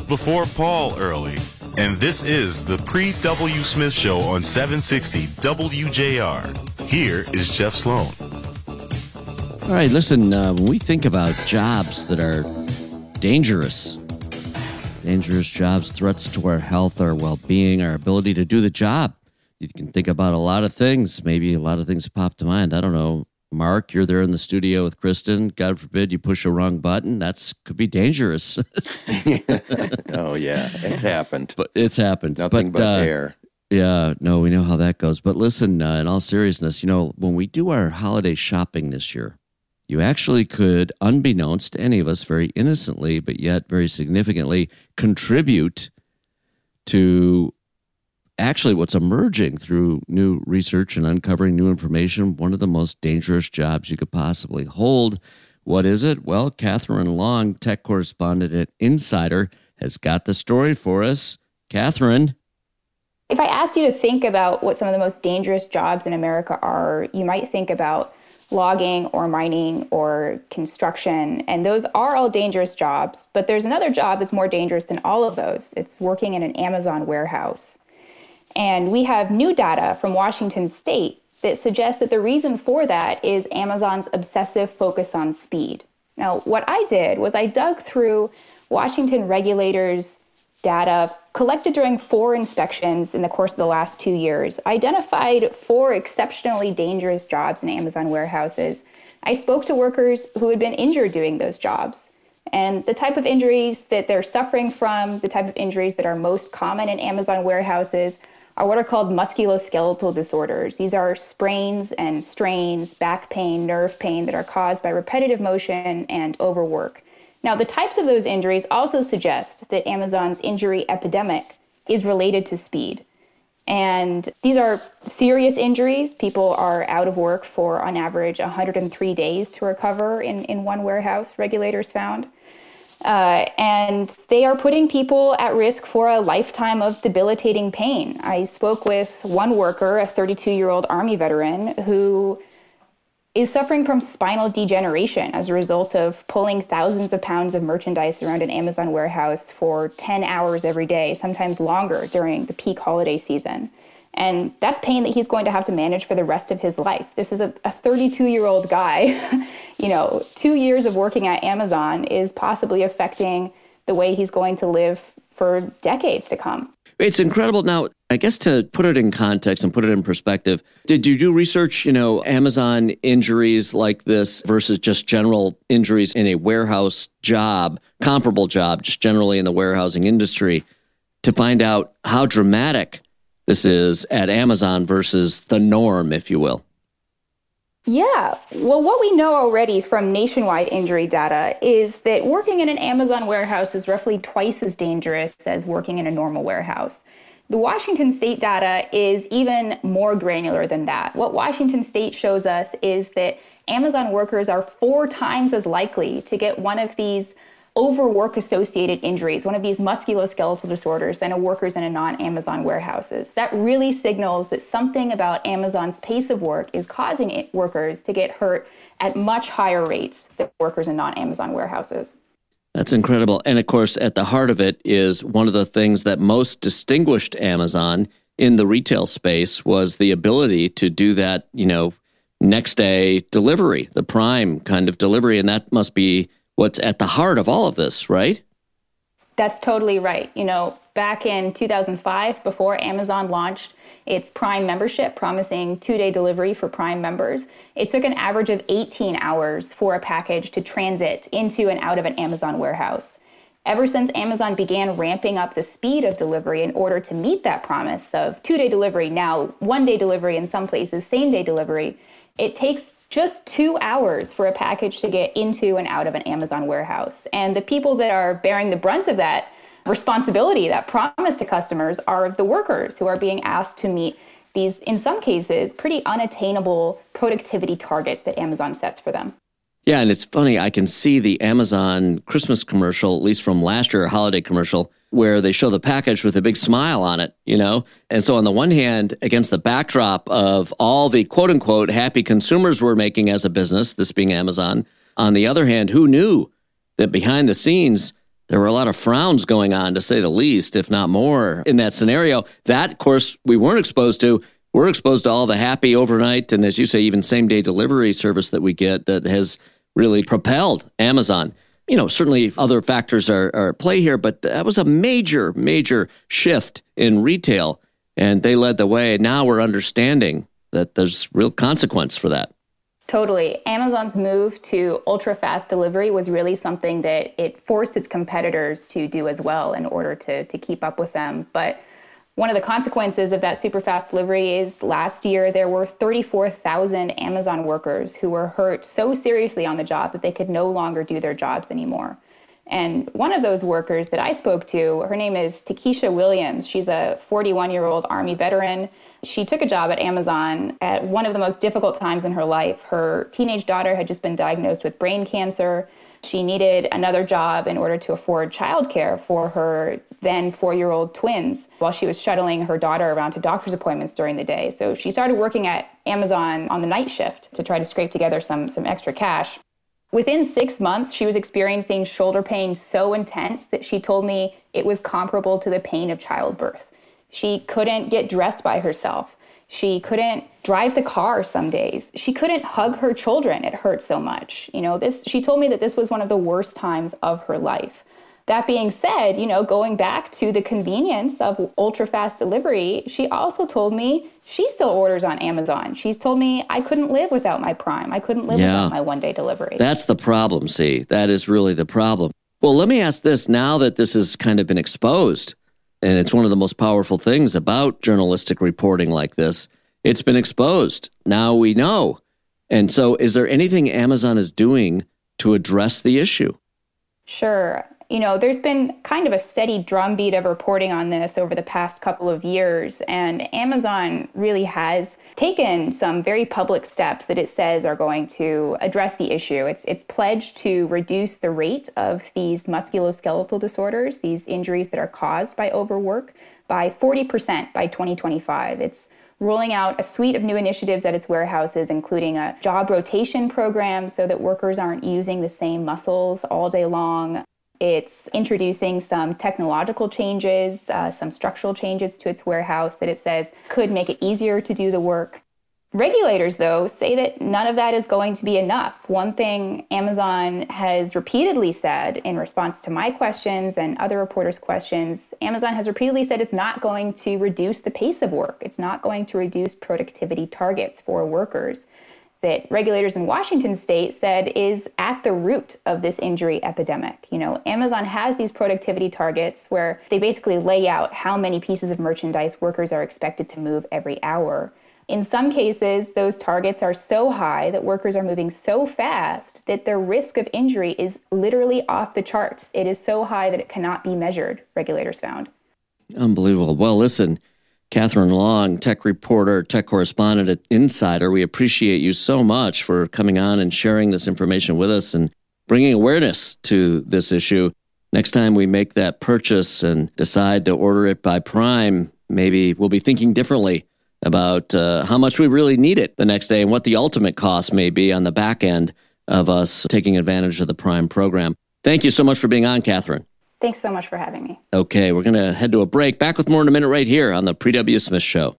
before Paul early, and this is the Pre-W. Smith Show on 760 WJR. Here is Jeff Sloan. All right, listen, when we think about jobs that are dangerous jobs, threats to our health, our well-being, our ability to do the job, you can think about a lot of things. Maybe a lot of things pop to mind. I don't know. Mark, you're there in the studio with Kristen. God forbid you push a wrong button. Could be dangerous. Oh, yeah. It's happened. But it's happened. Nothing but air. Yeah, no, we know how that goes. But listen, in all seriousness, when we do our holiday shopping this year, you actually could, unbeknownst to any of us, very innocently, but yet very significantly, contribute to actually what's emerging through new research and uncovering new information, one of the most dangerous jobs you could possibly hold. What is it? Well, Catherine Long, tech correspondent at Insider, has got the story for us. Catherine. If I asked you to think about what some of the most dangerous jobs in America are, you might think about logging or mining or construction, and those are all dangerous jobs. But there's another job that's more dangerous than all of those. It's working in an Amazon warehouse. And we have new data from Washington State that suggests that the reason for that is Amazon's obsessive focus on speed. Now, what I did was I dug through Washington regulators' data collected during 4 inspections in the course of the last 2 years. I identified 4 exceptionally dangerous jobs in Amazon warehouses. I spoke to workers who had been injured doing those jobs. And the type of injuries that they're suffering from, the type of injuries that are most common in Amazon warehouses, are what are called musculoskeletal disorders. These are sprains and strains, back pain, nerve pain that are caused by repetitive motion and overwork. Now, the types of those injuries also suggest that Amazon's injury epidemic is related to speed. And these are serious injuries. People are out of work for, on average, 103 days to recover in one warehouse, regulators found. And they are putting people at risk for a lifetime of debilitating pain. I spoke with one worker, a 32-year-old Army veteran, who is suffering from spinal degeneration as a result of pulling thousands of pounds of merchandise around an Amazon warehouse for 10 hours every day, sometimes longer during the peak holiday season. And that's pain that he's going to have to manage for the rest of his life. This is a 32-year-old guy. 2 years of working at Amazon is possibly affecting the way he's going to live for decades to come. It's incredible. Now, I guess to put it in context and put it in perspective, did you do research, Amazon injuries like this versus just general injuries in a warehouse job, comparable job, just generally in the warehousing industry, to find out how dramatic this is at Amazon versus the norm, if you will? Yeah. Well, what we know already from nationwide injury data is that working in an Amazon warehouse is roughly twice as dangerous as working in a normal warehouse. The Washington State data is even more granular than that. What Washington State shows us is that Amazon workers are 4 times as likely to get one of these overwork-associated injuries, one of these musculoskeletal disorders, than workers in a non-Amazon warehouses. That really signals that something about Amazon's pace of work is causing workers to get hurt at much higher rates than workers in non-Amazon warehouses. That's incredible. And of course, at the heart of it is one of the things that most distinguished Amazon in the retail space was the ability to do that, next day delivery, the Prime kind of delivery. And that must be what's at the heart of all of this, right? That's totally right. Back in 2005, before Amazon launched its Prime membership, promising 2-day delivery for Prime members, it took an average of 18 hours for a package to transit into and out of an Amazon warehouse. Ever since Amazon began ramping up the speed of delivery in order to meet that promise of 2-day delivery, now 1-day delivery in some places, same-day delivery, it takes just 2 hours for a package to get into and out of an Amazon warehouse. And the people that are bearing the brunt of that responsibility, that promise to customers, are the workers who are being asked to meet these, in some cases, pretty unattainable productivity targets that Amazon sets for them. Yeah, and it's funny, I can see the Amazon Christmas commercial, at least from last year, a holiday commercial, where they show the package with a big smile on it, And so on the one hand, against the backdrop of all the quote-unquote happy consumers we're making as a business, this being Amazon, on the other hand, who knew that behind the scenes, There were a lot of frowns going on, to say the least, if not more, in that scenario. That, of course, we weren't exposed to. We're exposed to all the happy overnight and, as you say, even same-day delivery service that we get that has really propelled Amazon. Certainly other factors are at play here, but that was a major, major shift in retail, and they led the way. Now we're understanding that there's real consequence for that. Totally. Amazon's move to ultra-fast delivery was really something that it forced its competitors to do as well in order to keep up with them. But one of the consequences of that super fast delivery is last year there were 34,000 Amazon workers who were hurt so seriously on the job that they could no longer do their jobs anymore. And one of those workers that I spoke to, her name is Takesha Williams. She's a 41-year-old Army veteran. She took a job at Amazon at one of the most difficult times in her life. Her teenage daughter had just been diagnosed with brain cancer. She needed another job in order to afford childcare for her then 4-year-old twins while she was shuttling her daughter around to doctor's appointments during the day. So she started working at Amazon on the night shift to try to scrape together some extra cash. Within 6 months, she was experiencing shoulder pain so intense that she told me it was comparable to the pain of childbirth. She couldn't get dressed by herself. She couldn't drive the car some days. She couldn't hug her children. It hurt so much. She told me that this was one of the worst times of her life. That being said, going back to the convenience of ultra-fast delivery, she also told me she still orders on Amazon. She's told me I couldn't live without my Prime. I couldn't live without my one-day delivery. That's the problem, see. That is really the problem. Well, let me ask this. Now that this has kind of been exposed, and it's one of the most powerful things about journalistic reporting like this, it's been exposed. Now we know. And so is there anything Amazon is doing to address the issue? Sure. There's been kind of a steady drumbeat of reporting on this over the past couple of years, and Amazon really has taken some very public steps that it says are going to address the issue. It's pledged to reduce the rate of these musculoskeletal disorders, these injuries that are caused by overwork, by 40% by 2025. It's rolling out a suite of new initiatives at its warehouses, including a job rotation program so that workers aren't using the same muscles all day long. It's introducing some technological changes, some structural changes to its warehouse that it says could make it easier to do the work. Regulators, though, say that none of that is going to be enough. One thing Amazon has repeatedly said in response to my questions and other reporters' questions, Amazon has repeatedly said it's not going to reduce the pace of work. It's not going to reduce productivity targets for workers that regulators in Washington state said is at the root of this injury epidemic. Amazon has these productivity targets where they basically lay out how many pieces of merchandise workers are expected to move every hour. In some cases, those targets are so high that workers are moving so fast that their risk of injury is literally off the charts. It is so high that it cannot be measured, regulators found. Unbelievable. Well, listen, Catherine Long, tech reporter, tech correspondent at Insider, we appreciate you so much for coming on and sharing this information with us and bringing awareness to this issue. Next time we make that purchase and decide to order it by Prime, maybe we'll be thinking differently about how much we really need it the next day and what the ultimate cost may be on the back end of us taking advantage of the Prime program. Thank you so much for being on, Catherine. Thanks so much for having me. Okay, we're going to head to a break. Back with more in a minute right here on the Pre W. Smith Show.